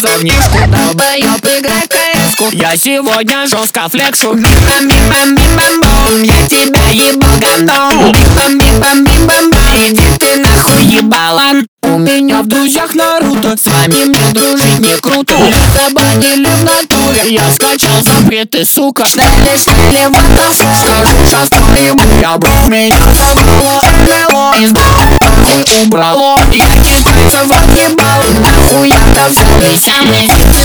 за внешку. Долбоёб, играй КС-ку. Я сегодня жестко флекшу. Бим-бам-бим-бам-бим-бам, я тебя ебал гандон. Бим-бам-бим-бам-бим-бам, иди ты нахуй ебалан. У меня в друзьях Наруто, с вами мне дружить не круто. Забанили в натуре, я скачал запреты, сука. Шнели в атасе, скажу сейчас твоему. Я брал меня за голову, НЛО из нахуй убрало. Я китайцев отъебал, нахуй я-то взял. Весями